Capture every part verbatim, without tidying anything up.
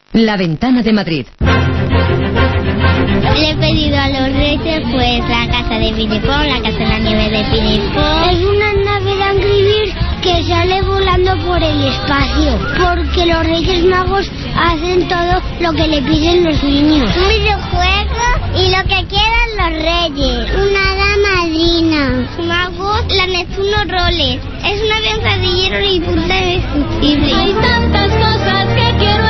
La Ventana de Madrid. Le he pedido a los reyes pues la casa de Pinipón, la casa de la nieve de Pinipón. Es una nave de Angry Birds que sale volando por el espacio, porque los Reyes Magos hacen todo lo que le piden los niños. Un videojuego y lo que quieran los reyes. Una hada madrina. Magos, la Neptuno Roles. Es un avión cadillero y punta indestructible. Hay tantas cosas que quiero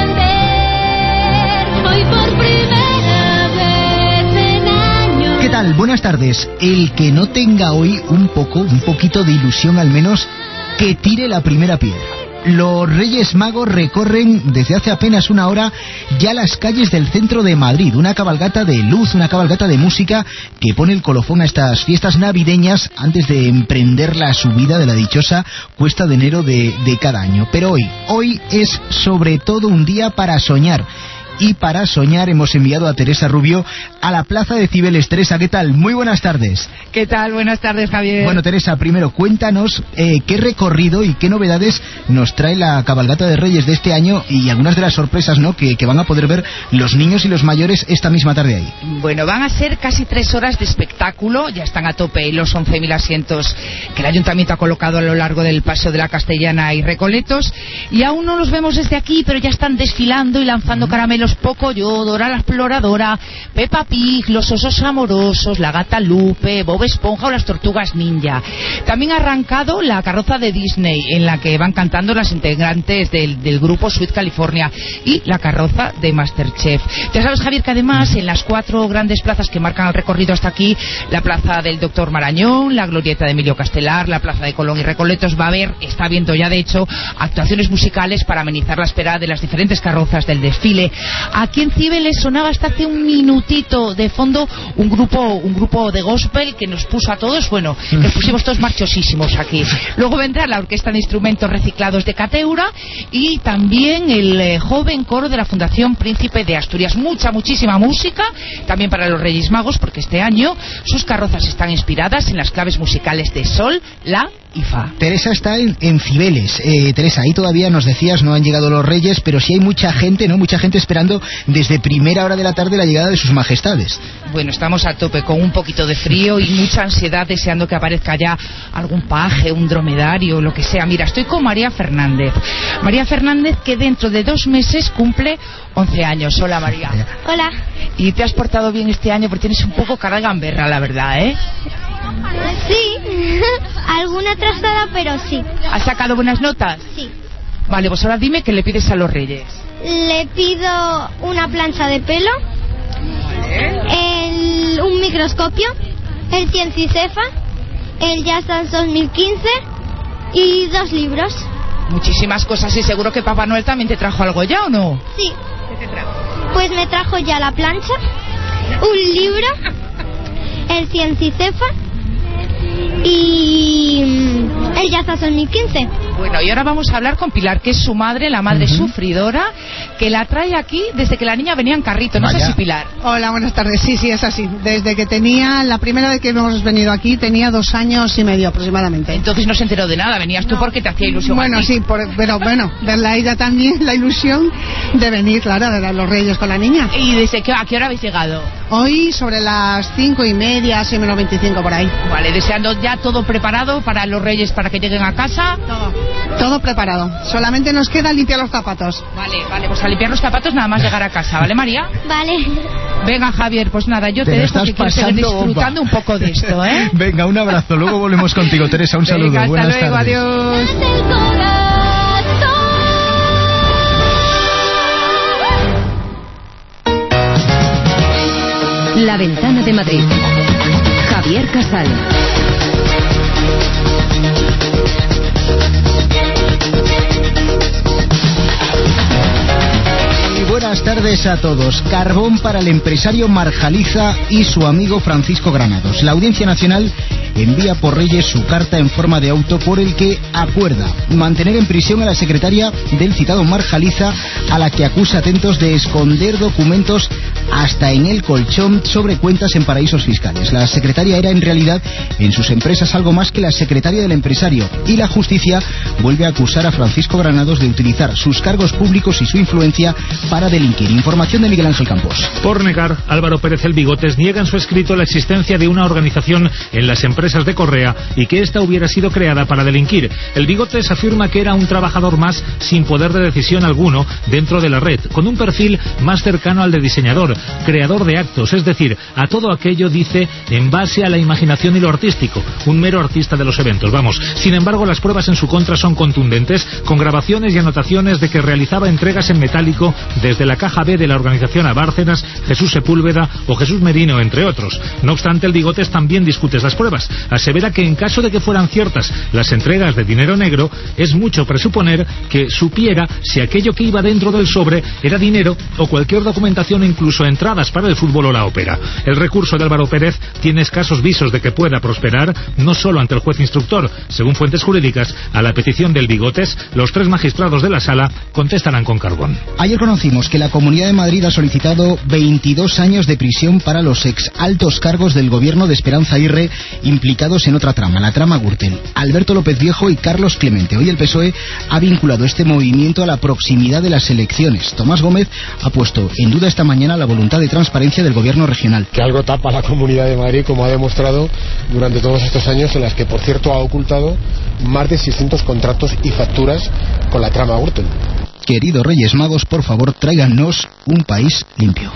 emprender. Hoy por primera vez en años. ¿Qué tal? Buenas tardes. El que no tenga hoy un poco, un poquito de ilusión al menos, que tire la primera piedra. Los Reyes Magos recorren desde hace apenas una hora ya las calles del centro de Madrid. Una cabalgata de luz, una cabalgata de música que pone el colofón a estas fiestas navideñas antes de emprender la subida de la dichosa cuesta de enero de, de cada año. Pero hoy, hoy es sobre todo un día para soñar. Y para soñar hemos enviado a Teresa Rubio a la Plaza de Cibeles. Teresa, ¿qué tal? Muy buenas tardes. ¿Qué tal? Buenas tardes, Javier. Bueno, Teresa, primero cuéntanos eh, qué recorrido y qué novedades nos trae la cabalgata de Reyes de este año y algunas de las sorpresas, ¿no?, que, que van a poder ver los niños y los mayores esta misma tarde ahí. Bueno, van a ser casi tres horas de espectáculo. Ya están a tope los once mil asientos que el Ayuntamiento ha colocado a lo largo del Paseo de la Castellana y Recoletos. Y aún no los vemos desde aquí, pero ya están desfilando y lanzando caramelos Pocoyo, Dora la Exploradora, Peppa Pig, los osos amorosos, la gata Lupe, Bob Esponja o las tortugas ninja. También ha arrancado la carroza de Disney, en la que van cantando las integrantes del, del grupo Sweet California, y la carroza de Masterchef. Ya sabes, Javier, que además en las cuatro grandes plazas que marcan el recorrido hasta aquí, la plaza del Doctor Marañón, la glorieta de Emilio Castelar, la plaza de Colón y Recoletos, va a haber, está viendo ya de hecho, actuaciones musicales para amenizar la espera de las diferentes carrozas del desfile. Aquí en Cibeles sonaba hasta hace un minutito de fondo un grupo un grupo de gospel que nos puso a todos, bueno, nos pusimos todos marchosísimos aquí. Luego vendrá la Orquesta de Instrumentos Reciclados de Cateura y también el eh, joven coro de la Fundación Príncipe de Asturias. Mucha, muchísima música, también para los Reyes Magos, porque este año sus carrozas están inspiradas en las claves musicales de Sol, La y Fa. Teresa está en, en Cibeles. Eh, Teresa, ahí todavía nos decías no han llegado los Reyes, pero sí hay mucha gente, ¿no? Mucha gente esperando desde primera hora de la tarde la llegada de sus majestades. Bueno, estamos a tope con un poquito de frío y mucha ansiedad deseando que aparezca ya algún paje, un dromedario, lo que sea. Mira, estoy con María Fernández. María Fernández, que dentro de dos meses cumple once años. Hola, María. Hola. ¿Y te has portado bien este año? Porque tienes un poco cara de gamberra, la verdad, ¿eh? Sí, alguna trastada, pero sí. ¿Has sacado buenas notas? Sí. Vale, pues ahora dime qué le pides a los Reyes. Le pido una plancha de pelo, el, un microscopio, el Ciencicefa, el Jazz Dance dos mil quince y dos libros. Muchísimas cosas, y seguro que Papá Noel también te trajo algo ya, ¿o no? Sí. ¿Qué te trajo? Pues me trajo ya la plancha, un libro, el Ciencicefa y el Jazz Dance dos mil quince. Bueno, y ahora vamos a hablar con Pilar, que es su madre, la madre uh-huh. sufridora, que la trae aquí desde que la niña venía en carrito. ¿No es así, Pilar? Hola, buenas tardes. Sí, sí, es así. Desde que tenía, la primera vez que hemos venido aquí, tenía dos años y medio aproximadamente. Entonces no se enteró de nada, venías tú no. porque te hacía ilusión. Bueno, aquí. sí, por, pero bueno, verla a ella también, la ilusión de venir, claro, a ver a los Reyes con la niña. ¿Y desde qué, a qué hora habéis llegado? Hoy sobre las cinco y media, seis menos veinticinco por ahí. Vale, deseando ya todo preparado para los Reyes, para que lleguen a casa. Todo, todo preparado. Solamente nos queda limpiar los zapatos. Vale, vale, pues a limpiar los zapatos nada más llegar a casa, ¿vale, María? Vale. Venga, Javier, pues nada, yo te, te dejo que quiero seguir disfrutando bomba. un poco de esto, ¿eh? Venga, un abrazo, luego volvemos contigo, Teresa, un saludo. Venga, hasta Buenas luego, tardes. Adiós. La Ventana de Madrid. Javier Casal. Buenas tardes a todos. Carbón para el empresario Marjaliza y su amigo Francisco Granados. La Audiencia Nacional envía por Reyes su carta en forma de auto por el que acuerda mantener en prisión a la secretaria del citado Marjaliza, a la que acusa, atentos, de esconder documentos hasta en el colchón sobre cuentas en paraísos fiscales. La secretaria era en realidad en sus empresas algo más que la secretaria del empresario, y la justicia vuelve a acusar a Francisco Granados de utilizar sus cargos públicos y su influencia para delinquir. Información de Miguel Ángel Campos. Por negar, Álvaro Pérez el Bigotes niega en su escrito la existencia de una organización en las empresas de Correa y que ésta hubiera sido creada para delinquir. El Bigotes afirma que era un trabajador más sin poder de decisión alguno dentro de la red, con un perfil más cercano al de diseñador, creador de actos, es decir, a todo aquello, dice, en base a la imaginación y lo artístico, un mero artista de los eventos, vamos. Sin embargo, las pruebas en su contra son contundentes, con grabaciones y anotaciones de que realizaba entregas en metálico desde la caja B de la organización a Bárcenas, Jesús Sepúlveda o Jesús Merino, entre otros. No obstante, el Bigotes también discute esas pruebas. Asevera que en caso de que fueran ciertas las entregas de dinero negro, es mucho presuponer que supiera si aquello que iba dentro del sobre era dinero o cualquier documentación, incluso entradas para el fútbol o la ópera. El recurso de Álvaro Pérez tiene escasos visos de que pueda prosperar, no solo ante el juez instructor. Según fuentes jurídicas, a la petición del Bigotes, los tres magistrados de la sala contestarán con carbón. Ayer conocimos que la Comunidad de Madrid ha solicitado veintidós años de prisión para los ex altos cargos del gobierno de Esperanza Aguirre implicados en otra trama, la trama Gürtel, Alberto López Viejo y Carlos Clemente. Hoy el P S O E ha vinculado este movimiento a la proximidad de las elecciones. Tomás Gómez ha puesto en duda esta mañana la voluntad de transparencia del gobierno regional. Que algo tapa la Comunidad de Madrid, como ha demostrado durante todos estos años, en las que, por cierto, ha ocultado más de seiscientos contratos y facturas con la trama Gürtel. Queridos Reyes Magos, por favor, tráiganos un país limpio.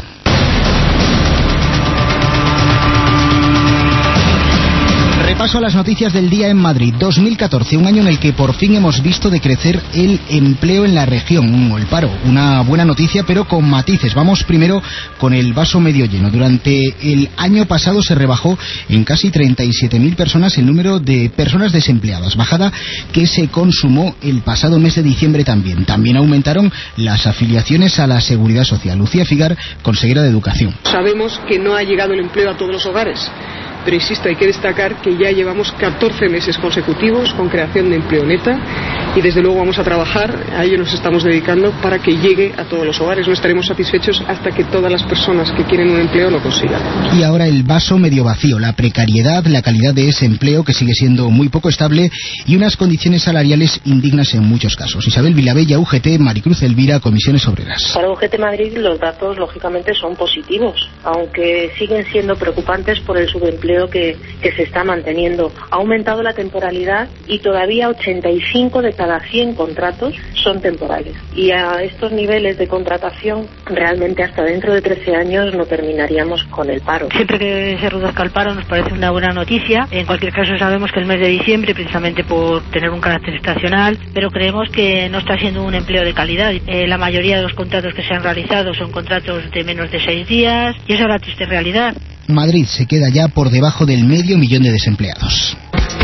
Repaso a las noticias del día en Madrid. dos mil catorce, un año en el que por fin hemos visto decrecer el empleo en la región, o el paro. Una buena noticia, pero con matices. Vamos primero con el vaso medio lleno. Durante el año pasado se rebajó en casi treinta y siete mil personas el número de personas desempleadas, bajada que se consumó el pasado mes de diciembre también. También aumentaron las afiliaciones a la Seguridad Social. Lucía Figar, consejera de Educación. Sabemos que no ha llegado el empleo a todos los hogares, pero insisto, hay que destacar que ya llevamos catorce meses consecutivos con creación de empleo neta y desde luego vamos a trabajar, a ello nos estamos dedicando, para que llegue a todos los hogares. No estaremos satisfechos hasta que todas las personas que quieren un empleo lo consigan. Y ahora el vaso medio vacío, la precariedad, la calidad de ese empleo que sigue siendo muy poco estable y unas condiciones salariales indignas en muchos casos. Isabel Vilabella, U G T, Maricruz Elvira, Comisiones Obreras. Para U G T Madrid los datos lógicamente son positivos, aunque siguen siendo preocupantes por el subempleo Que, que se está manteniendo. Ha aumentado la temporalidad y todavía ochenta y cinco de cada cien contratos son temporales. Y a estos niveles de contratación, realmente hasta dentro de trece años no terminaríamos con el paro. Siempre que se reduzca el paro nos parece una buena noticia. En cualquier caso sabemos que el mes de diciembre, precisamente por tener un carácter estacional, pero creemos que no está siendo un empleo de calidad. Eh, la mayoría de los contratos que se han realizado son contratos de menos de seis días y esa es la triste realidad. Madrid se queda ya por debajo del medio millón de desempleados.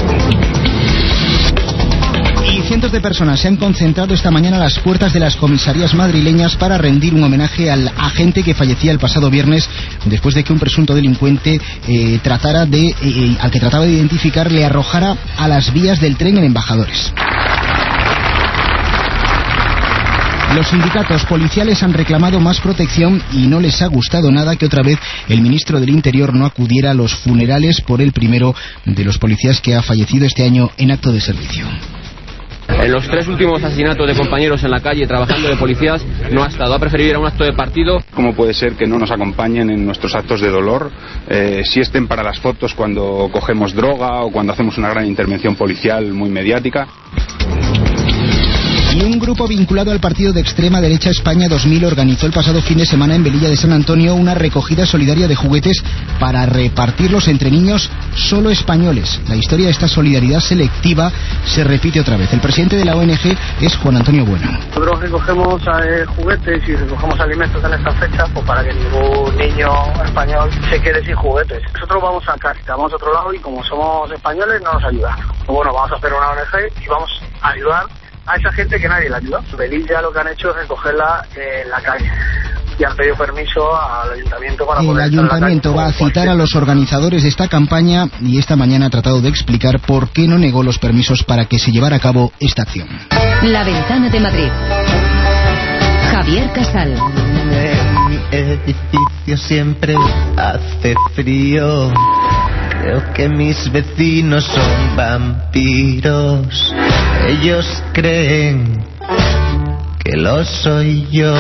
Y cientos de personas se han concentrado esta mañana a las puertas de las comisarías madrileñas para rendir un homenaje al agente que fallecía el pasado viernes después de que un presunto delincuente eh, tratara de, eh, al que trataba de identificar le arrojara a las vías del tren en Embajadores. Los sindicatos policiales han reclamado más protección y no les ha gustado nada que otra vez el ministro del Interior no acudiera a los funerales por el primero de los policías que ha fallecido este año en acto de servicio. En los tres últimos asesinatos de compañeros en la calle trabajando de policías no ha estado, ha preferido ir a un acto de partido. ¿Cómo puede ser que no nos acompañen en nuestros actos de dolor, eh, si estén para las fotos cuando cogemos droga o cuando hacemos una gran intervención policial muy mediática? Y un grupo vinculado al partido de extrema derecha España dos mil organizó el pasado fin de semana en Velilla de San Antonio una recogida solidaria de juguetes para repartirlos entre niños solo españoles. La historia de esta solidaridad selectiva se repite otra vez. El presidente de la O N G es Juan Antonio Bueno. Nosotros recogemos eh, juguetes y recogemos alimentos en esta fecha pues para que ningún niño español se quede sin juguetes. Nosotros vamos a casa, vamos a otro lado y como somos españoles no nos ayudan. Bueno, vamos a hacer una O N G y vamos a ayudar a esa gente que nadie la ayuda. Velilla lo que han hecho es recogerla en la calle y han pedido permiso al ayuntamiento para poder... El ayuntamiento va a citar a los organizadores de esta campaña y esta mañana ha tratado de explicar por qué no negó los permisos para que se llevara a cabo esta acción. La Ventana de Madrid. Javier Casal. Eh, edificio siempre hace frío. Creo que mis vecinos son vampiros. Ellos creen que lo soy yo.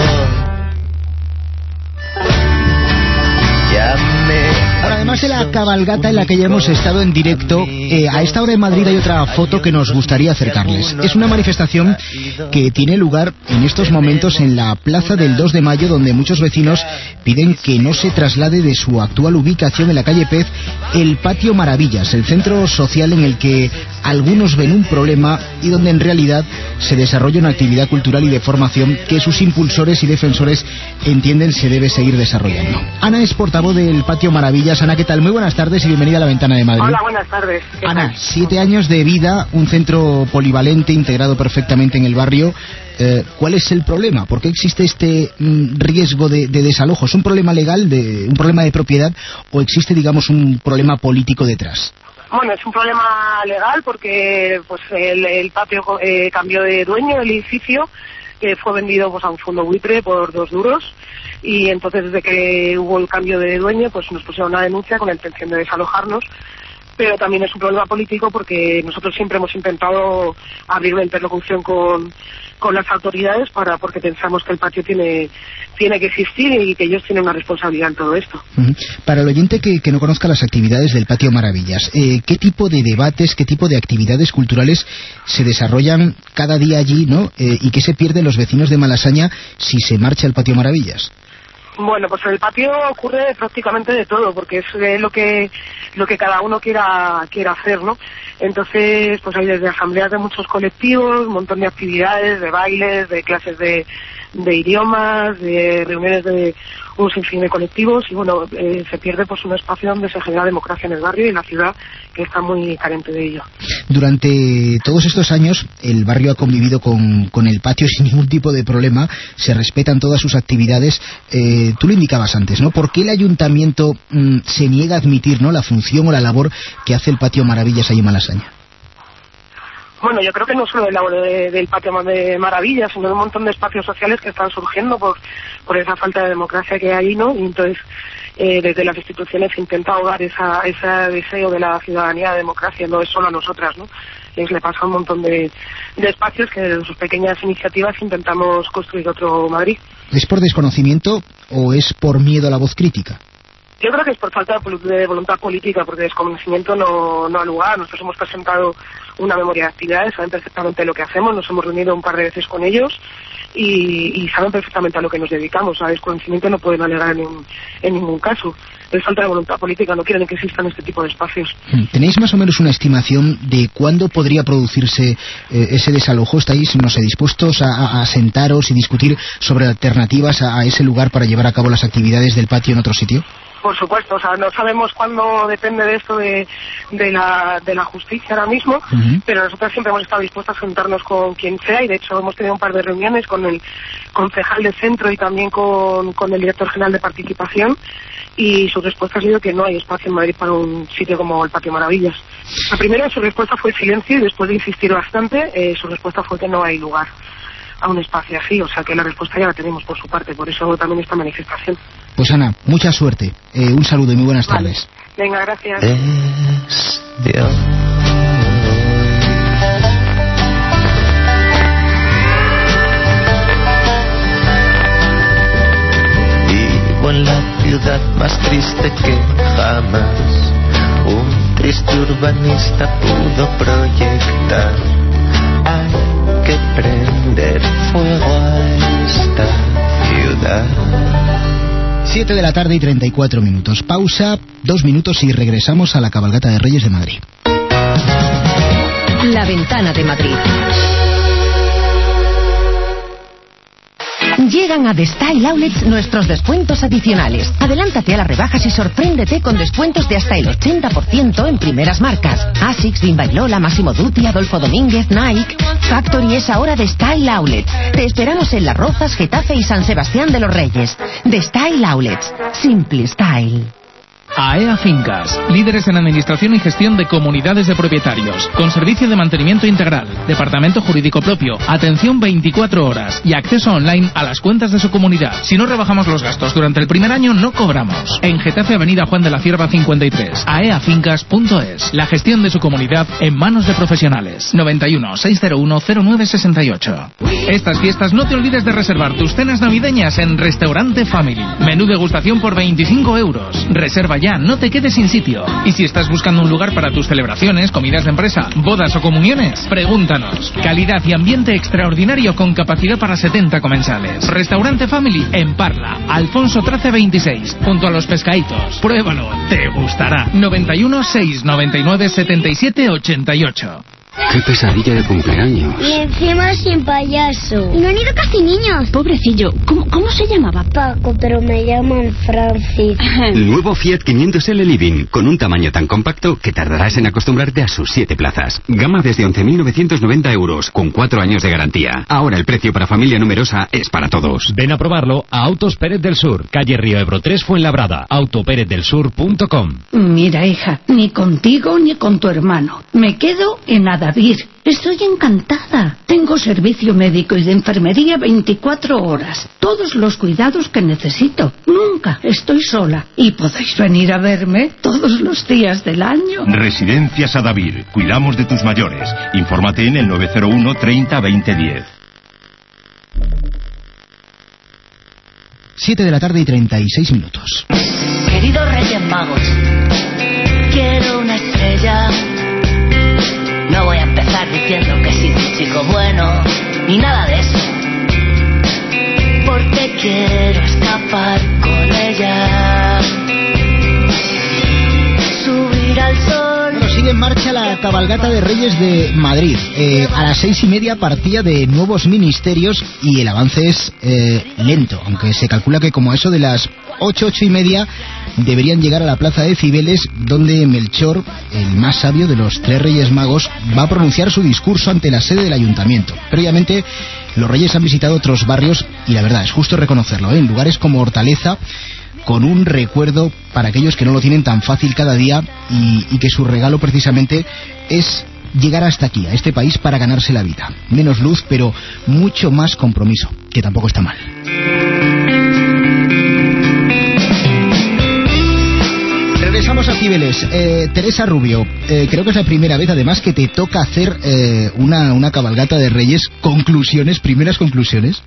Ahora, además de la cabalgata en la que ya hemos estado en directo, eh, a esta hora en Madrid hay otra foto que nos gustaría acercarles. Es una manifestación que tiene lugar en estos momentos en la plaza del dos de mayo, donde muchos vecinos piden que no se traslade de su actual ubicación en la calle Pez el Patio Maravillas, el centro social en el que algunos ven un problema y donde en realidad se desarrolla una actividad cultural y de formación que sus impulsores y defensores entienden se debe seguir desarrollando. Ana es portavoz del Patio Maravillas. Ana, ¿qué tal? Muy buenas tardes y bienvenida a La Ventana de Madrid. Hola, buenas tardes. Ana, siete años de vida, un centro polivalente integrado perfectamente en el barrio. Eh, ¿Cuál es el problema? ¿Por qué existe este mm, riesgo de, de desalojo? ¿Es un problema legal, de, un problema de propiedad o existe, digamos, un problema político detrás? Bueno, es un problema legal porque pues el, el patio eh, cambió de dueño, el edificio, que fue vendido pues a un fondo buitre por dos duros, y entonces desde que hubo el cambio de dueño pues nos pusieron una denuncia con la intención de desalojarnos. Pero también es un problema político porque nosotros siempre hemos intentado abrir una interlocución con, con las autoridades para porque pensamos que el patio tiene tiene que existir y que ellos tienen una responsabilidad en todo esto. Uh-huh. Para el oyente que, que no conozca las actividades del Patio Maravillas, eh, ¿qué tipo de debates, qué tipo de actividades culturales se desarrollan cada día allí, ¿no? Eh, y qué se pierden los vecinos de Malasaña si se marcha el Patio Maravillas? Bueno, pues en el patio ocurre prácticamente de todo, porque es eh, lo que lo que cada uno quiera quiera hacer, ¿no? Entonces, pues hay desde asambleas de muchos colectivos, un montón de actividades, de bailes, de clases de, de idiomas, de reuniones de un sinfín de colectivos, y bueno, eh, se pierde pues un espacio donde se genera democracia en el barrio y en la ciudad, que está muy carente de ello. Durante todos estos años el barrio ha convivido con, con el patio sin ningún tipo de problema, se respetan todas sus actividades. Eh, tú lo indicabas antes, ¿no? ¿Por qué el ayuntamiento mmm, se niega a admitir, ¿no?, la función o la labor que hace el Patio Maravillas ahí en Malasaña? Bueno, yo creo que no solo el labor de, del Patio de Maravillas, sino de un montón de espacios sociales que están surgiendo por, por esa falta de democracia que hay, ¿no? Y entonces, eh, desde las instituciones se intenta ahogar esa, ese deseo de la ciudadanía de democracia, no es solo a nosotras, ¿no? Y le pasa a un montón de, de espacios que desde sus pequeñas iniciativas intentamos construir otro Madrid. ¿Es por desconocimiento o es por miedo a la voz crítica? Yo creo que es por falta de voluntad política, porque desconocimiento no, no ha lugar. Nosotros hemos presentado una memoria de actividades, saben perfectamente lo que hacemos, nos hemos reunido un par de veces con ellos y, y saben perfectamente a lo que nos dedicamos. A desconocimiento no pueden alegar en, en ningún caso. Es falta de voluntad política, no quieren que existan este tipo de espacios. ¿Tenéis más o menos una estimación de cuándo podría producirse eh, ese desalojo? ¿Estáis, no sé, dispuestos a, a sentaros y discutir sobre alternativas a, a ese lugar para llevar a cabo las actividades del patio en otro sitio? Por supuesto, o sea, no sabemos cuándo depende de esto de, de, la, de la justicia ahora mismo, uh-huh. pero nosotros siempre hemos estado dispuestos a sentarnos con quien sea, y de hecho hemos tenido un par de reuniones con el concejal de centro y también con, con el director general de participación, y su respuesta ha sido que no hay espacio en Madrid para un sitio como el Patio Maravillas. La primera, su respuesta fue silencio, y después de insistir bastante, eh, su respuesta fue que no hay lugar a un espacio así, o sea que la respuesta ya la tenemos por su parte, por eso también esta manifestación. Pues Ana, mucha suerte, eh, un saludo y muy buenas vale. tardes. Venga, gracias. Es de hoy. Vivo en la ciudad más triste que jamás un triste urbanista pudo proyectar. Hay que prender fuego a esta ciudad. siete de la tarde y treinta y cuatro minutos. Pausa, dos minutos y regresamos a la cabalgata de Reyes de Madrid. La Ventana de Madrid. Llegan a The Style Outlets nuestros descuentos adicionales. Adelántate a las rebajas y sorpréndete con descuentos de hasta el ochenta por ciento en primeras marcas. Asics, Bimba y Lola, Massimo Dutti, Adolfo Domínguez, Nike. Factory es ahora The Style Outlets. Te esperamos en Las Rozas, Getafe y San Sebastián de los Reyes. The Style Outlets. Simple Style. A E A Fincas, líderes en administración y gestión de comunidades de propietarios, con servicio de mantenimiento integral, departamento jurídico propio, atención veinticuatro horas y acceso online a las cuentas de su comunidad. Si no rebajamos los gastos durante el primer año, no cobramos. En Getafe, Avenida Juan de la Cierva cincuenta y tres, aeafincas punto es. La gestión de su comunidad en manos de profesionales. noventa y uno, seiscientos uno, cero nueve sesenta y ocho. Estas fiestas no te olvides de reservar tus cenas navideñas en Restaurante Family. Menú degustación por veinticinco euros. Reserva ya, no te quedes sin sitio. Y si estás buscando un lugar para tus celebraciones, comidas de empresa, bodas o comuniones, pregúntanos. Calidad y ambiente extraordinario con capacidad para setenta comensales. Restaurante Family en Parla, Alfonso trece veintiséis, junto a Los Pescaditos. Pruébalo, te gustará. noventa y uno, seiscientos noventa y nueve, setenta y siete ochenta y ocho. ¡Qué pesadilla de cumpleaños! Y encima sin payaso. Y no han ido casi niños. Pobrecillo, ¿cómo, cómo se llamaba? Paco, pero me llaman Francis. Nuevo Fiat quinientos L Living, con un tamaño tan compacto que tardarás en acostumbrarte a sus siete plazas. Gama desde once mil novecientos noventa euros, con cuatro años de garantía. Ahora el precio para familia numerosa es para todos. Ven a probarlo a Autos Pérez del Sur, calle Río Ebro tres, Fuenlabrada, auto pérez del sur punto com. Mira, hija, ni contigo ni con tu hermano. Me quedo en Adadir. Estoy encantada. Tengo servicio médico y de enfermería veinticuatro horas. Todos los cuidados que necesito. Nunca estoy sola. Y podéis venir a verme todos los días del año. Residencias Adadir. Cuidamos de tus mayores. Infórmate en el nueve cero uno, treinta, veinte, diez. siete de la tarde y treinta y seis minutos. Queridos Reyes Magos, quiero una estrella. No voy a empezar diciendo que soy un chico bueno, ni nada de eso. Porque quiero escapar con ella. Subir al sol. Bueno, sigue en marcha la cabalgata de Reyes de Madrid. Eh, a las seis y media partía de nuevos ministerios y el avance es eh, lento, aunque se calcula que como a eso de las ocho, ocho y media deberían llegar a la plaza de Cibeles, donde Melchor, el más sabio de los tres Reyes Magos, va a pronunciar su discurso ante la sede del ayuntamiento. Previamente, los Reyes han visitado otros barrios y la verdad es justo reconocerlo, ¿eh? En lugares como Hortaleza, con un recuerdo para aquellos que no lo tienen tan fácil cada día y, y que su regalo precisamente es llegar hasta aquí, a este país, para ganarse la vida. Menos luz, pero mucho más compromiso, que tampoco está mal. Regresamos a Cibeles. Eh, Teresa Rubio, eh, creo que es la primera vez además que te toca hacer eh, una, una cabalgata de Reyes. Conclusiones, primeras conclusiones.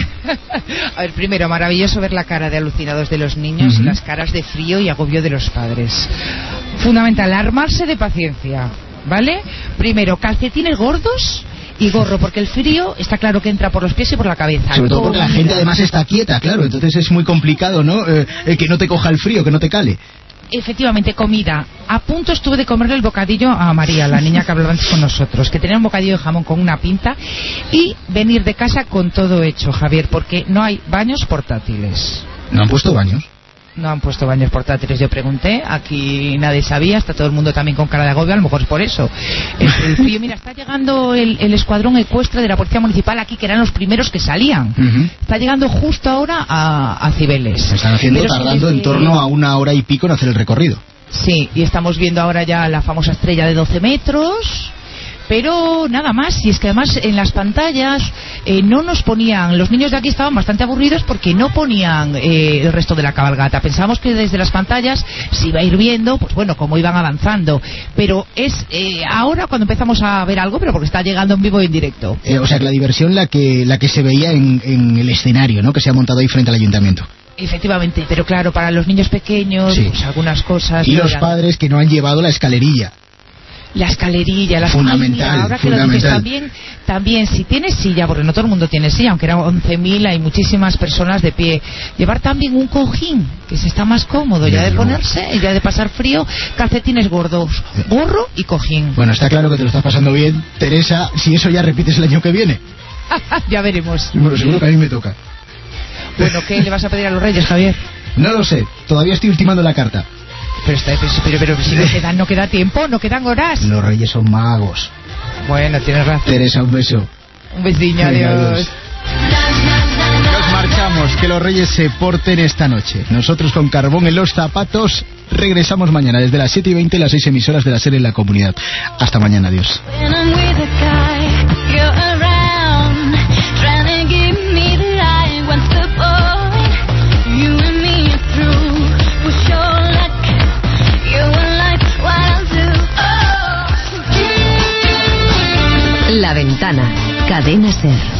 A ver, primero, maravilloso ver la cara de alucinados de los niños, uh-huh. y las caras de frío y agobio de los padres. Fundamental, armarse de paciencia, ¿vale? Primero, calcetines gordos y gorro, porque el frío está claro que entra por los pies y por la cabeza. Sobre todo porque la gente además está quieta, claro, entonces es muy complicado, ¿no? Eh, eh, que no te coja el frío, que no te cale. Efectivamente, comida. A punto estuve de comerle el bocadillo a María, la niña que hablaba antes con nosotros, que tenía un bocadillo de jamón con una pinta, y venir de casa con todo hecho, Javier, porque no hay baños portátiles. ¿No han puesto baños? No han puesto baños portátiles, yo pregunté, aquí nadie sabía, está todo el mundo también con cara de agobio, a lo mejor es por eso. El, el frío, mira, está llegando el, el escuadrón ecuestre de la Policía Municipal aquí, que eran los primeros que salían. Uh-huh. Está llegando justo ahora a, a Cibeles. Se están haciendo, Pero tardando desde... en torno a una hora y pico en hacer el recorrido. Sí, y estamos viendo ahora ya la famosa estrella de doce metros... Pero nada más, y es que además en las pantallas eh, no nos ponían, los niños de aquí estaban bastante aburridos porque no ponían eh, el resto de la cabalgata. Pensábamos que desde las pantallas se iba a ir viendo, pues bueno, cómo iban avanzando. Pero es eh, ahora cuando empezamos a ver algo, pero porque está llegando en vivo y en directo. Eh, o sea, que la diversión la que la que se veía en, en el escenario, ¿no?, que se ha montado ahí frente al ayuntamiento. Efectivamente, pero claro, para los niños pequeños, sí, pues algunas cosas... Y los eran... padres que no han llevado la escalerilla. La escalerilla, la fundamental, Ay, mira, ahora que fundamental. Lo dices, también, también si tienes silla, porque no todo el mundo tiene silla, aunque eran once mil, hay muchísimas personas de pie. Llevar también un cojín, que se está más cómodo ya de ponerse, ya de pasar frío, calcetines gordos, gorro y cojín. Bueno, está claro que te lo estás pasando bien, Teresa, si eso ya repites el año que viene. Ya veremos. Bueno, seguro que a mí me toca. Bueno, ¿qué le vas a pedir a los Reyes, Javier? No lo sé, todavía estoy ultimando la carta. Pero, está, pero, pero, pero si no queda, no queda tiempo, no quedan horas. Los Reyes son magos. Bueno, tienes razón. Teresa, un beso. Un besiño, adiós. Nos marcha Esperamos que los Reyes se porten esta noche. Nosotros con carbón en los zapatos regresamos mañana desde las siete y veinte, las seis emisoras de la serie en la comunidad. Hasta mañana, adiós. La Ventana, Cadena Ser.